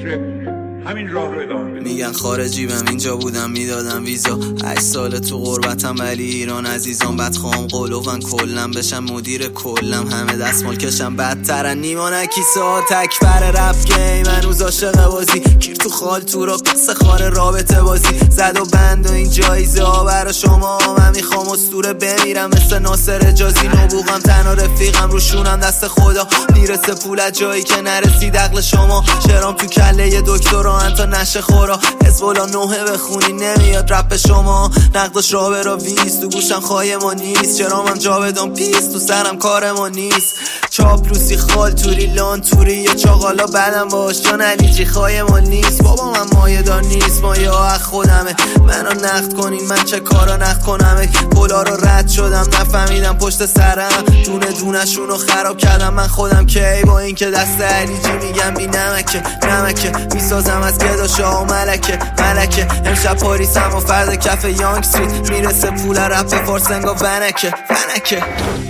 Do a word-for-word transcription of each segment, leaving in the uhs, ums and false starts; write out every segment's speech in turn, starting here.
میتره همین راه رو ادامه بدیم. میگن خارجی بم اینجا بودم میدادم ویزا، هشت ساله تو غربتم ولی ایران عزیزان. بعد خواهم قلوبن کلم بشم مدیر کلم، همه دستمال کشم بدترن نیما نکیسه ها. تکبر رپ گیم هنوز عاشق بازی، گیر تو خال تو را پس خار رابطه بازی. زد و بند و این جایزه ها برا شما، من میخوام اسطوره بمیرم مثل ناصر اجازی. نبوغم تنها رفیقم روشونم دست خدا، میرسه پول جایی که نرسید عقل شما. شرام تو کله یه دکتر تا نشه خورا، حزب‌الله نوحه بخونی نمیاد رپ شما. نقدش را برا ویست تو گوشم خواهی ما نیست، چرامم جاودان پیست تو سرم کار ما نیست. چاپلوسی خال توری لان توری یه چاقالا بدم باش جان علیجی خواهی ما نیست. بابا من مایه دار نیست، مایه ها اخ خودمه. منو نقد کنین من چه کارا نقد کنم، پولا رو رد شدم نفهمیدم پشت سرم. دونه دونه شونو خراب کردم من خودم کی، با این که دست علیجی میگم بی نمکه نمکه. میسازم از گداشا و ملکه ملکه، امشب پاریسم و فرد کف یانگ استریت. میرسه پول رپ فارسنگا ونکه ونکه.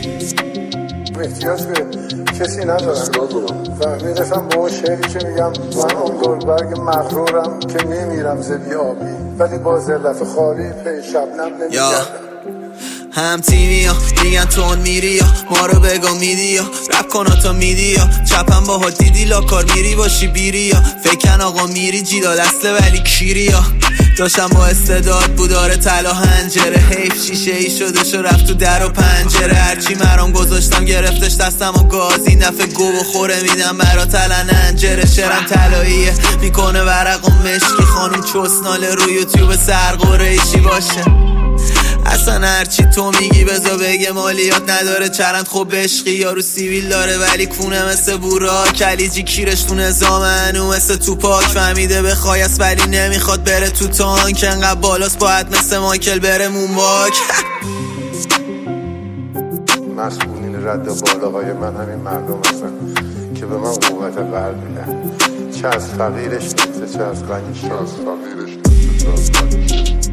احتیاج به کسی ندارم و میرسم با اون شعری که میگم من اون گلبرگ مغرورم که نمیرم زبی آبی، ولی با ذلت خالی پی شبنم نمیگردم. هم تیمی ها میگن تون میری یا ما رو بگو میدی یا رپ کنا تا میدی یا چپم با ها دیدی لاکار میری باشی بیری یا فکن آقا میری جیدا دسته ولی کیری یا داشتم با استعداد بوداره تلا هنجره، حیف شیشه ای شده شو رفت تو در و پنجره. هرچی مرام گذاشتم گرفتش دستم و گازی، نفع گو بخوره میدم برا تلن انجره. شرم تلاییه میکنه ورق و مشکی، خانوم چسناله رو یوتیوب سرقوره ایشی باشه. اصلا هرچی تو میگی بزا بگه مالیات نداره. چرند خوب عشقی یارو سیویل داره ولی کونه مثل بورا. کلیجی کیرش تو نظامنو مثل توپاک، فهمیده بخوایست ولی نمیخواد بره تو تانک. انقدر بالاست باید مثل مایکل بره مونواک. مسئولین رد بالاهای من همین مردم هستن که به من قوت قلب میدن، چه از فقیرش نیسته چه از غنیش.